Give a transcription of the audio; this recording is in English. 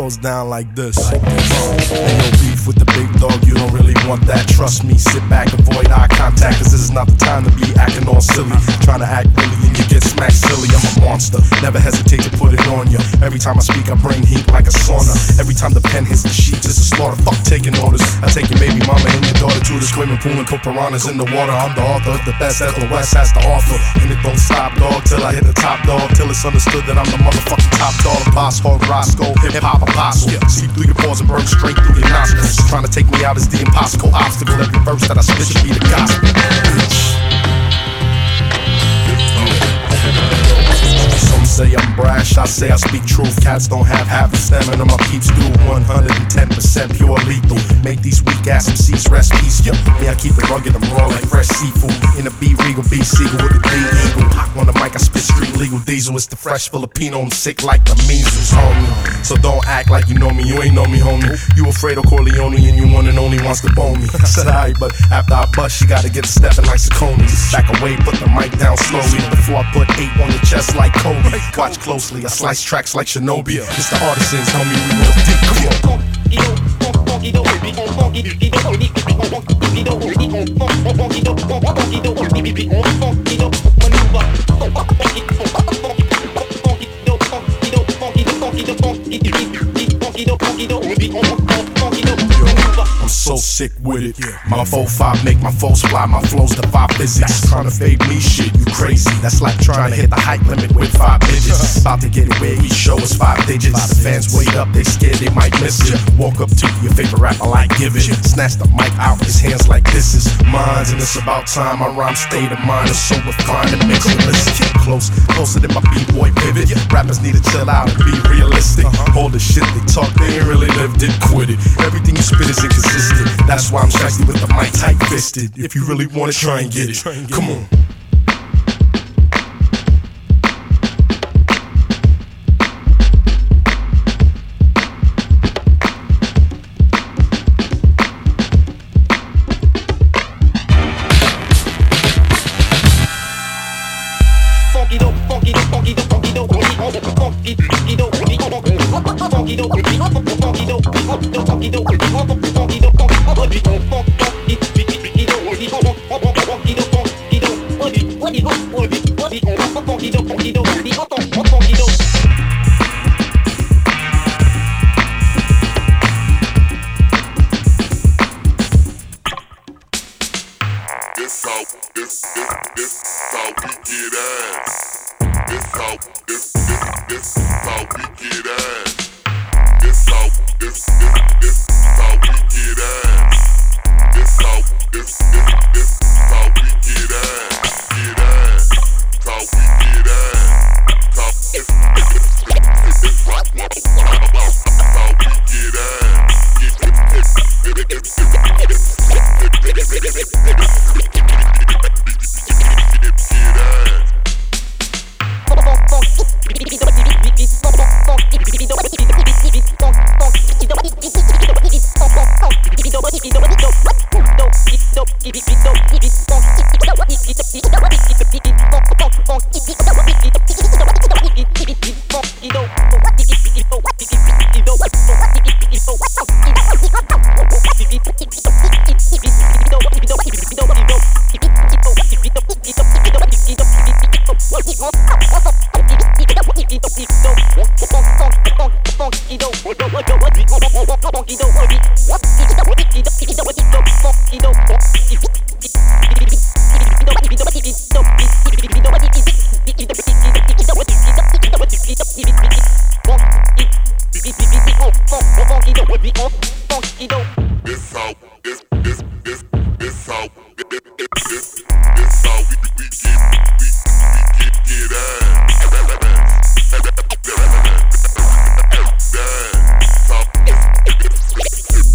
goes down like this. Ain't no beef with the big dog, you don't really want that. Trust me, sit back, avoid eye contact, cause this is not the time to be acting all silly. Trying to act really and you get smacked silly. I'm a monster, never hesitate to put it on you. Every time I speak I bring heat like a sauna. Every time the pen hits the sheets it's a slaughter. Fuck taking orders, I take your baby mama and your daughter to the swimming pool and put piranhas in the water. I'm the author of the best that the West has to offer. And it don't stop, dog, till I hit the top, dog. Till it's understood that I'm the motherfucking top dog. Boss hog Roscoe, hip-hop apostle. See through your pores and burn straight through your nostrils. Trying to take me out is the impossible obstacle. Every verse that I spit should be the gospel. Some say I'm brash, I say I speak truth. Cats don't have half the stamina, my peeps do. 110% pure lethal. Make these weak ass MCs rest peaceful. Yeah, I keep it rugged, I'm raw like fresh seafood. In a B-Regal, B-Seagull with the D-Eagle. On the mic I spit street legal diesel. It's the fresh Filipino, I'm sick like the measles, homie. So don't act like you know me, you ain't know me, homie. You afraid of Corleone and you one and only wants to bone me. I said alright, but after I bust, you gotta get stepping like Saucony's. Back away, put the mic down slowly. Before I put 8 on your chest like Kobe. Watch closely, I slice tracks like Shinobi. It's the artisans, homie, we real deep. Come on. I'm so sick with it. My 4-5 make my foes fly. My flows defy physics. Trying to fade me, shit, you crazy. That's like trying to hit the height limit with 5 digits. About to get it where each show is 5 digits. The fans wait up, they scared they might miss it. Walk up to your favorite rapper like Give It. Snatch the mic out his hands like this is mine. And it's about time my rhyme state of mind is so refined and makes you listen. Get close, closer than my B-boy pivot. Rappers need to chill out and be realistic. All the shit they talk, they ain't really lived it. Quit it. Everything you spit is inconsistent. That's why I'm shiesty with the mic tight-fisted. If you really want it, try and get it. Come on. This how we get